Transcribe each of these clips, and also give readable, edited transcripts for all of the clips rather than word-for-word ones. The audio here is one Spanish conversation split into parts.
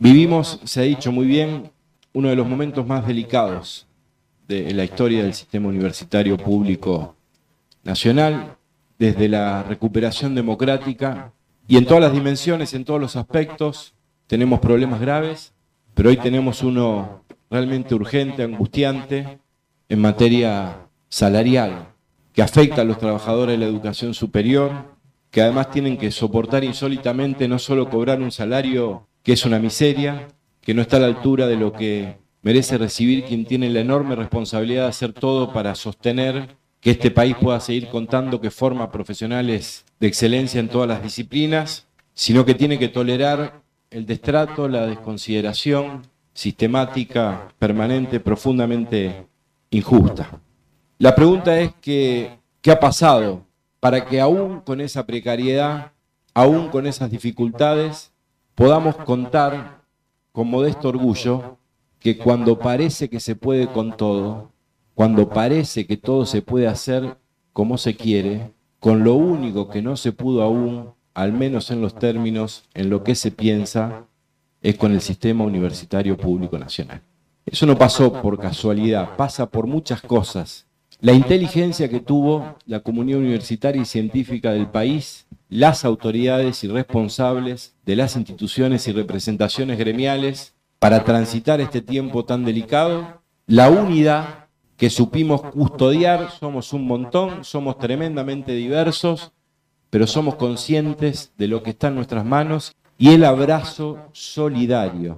Vivimos, se ha dicho muy bien, uno de los momentos más delicados de la historia del sistema universitario público nacional, desde la recuperación democrática y en todas las dimensiones, en todos los aspectos, tenemos problemas graves, pero hoy tenemos uno realmente urgente, angustiante, en materia salarial, que afecta a los trabajadores de la educación superior, que además tienen que soportar insólitamente no solo cobrar un salario que es una miseria, que no está a la altura de lo que merece recibir quien tiene la enorme responsabilidad de hacer todo para sostener que este país pueda seguir contando que forma profesionales de excelencia en todas las disciplinas, sino que tiene que tolerar el destrato, la desconsideración sistemática, permanente, profundamente injusta. La pregunta es ¿qué ha pasado para que aún con esa precariedad, aún con esas dificultades, podamos contar con modesto orgullo que cuando parece que se puede con todo, cuando parece que todo se puede hacer como se quiere, con lo único que no se pudo aún, al menos en los términos en lo que se piensa, es con el sistema universitario público nacional. Eso no pasó por casualidad, pasa por muchas cosas. La inteligencia que tuvo la comunidad universitaria y científica del país, las autoridades y responsables de las instituciones y representaciones gremiales para transitar este tiempo tan delicado, la unidad que supimos custodiar, somos un montón, somos tremendamente diversos, pero somos conscientes de lo que está en nuestras manos y el abrazo solidario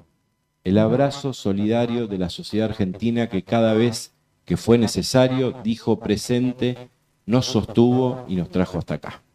de la sociedad argentina que cada vez que fue necesario dijo presente, nos sostuvo y nos trajo hasta acá.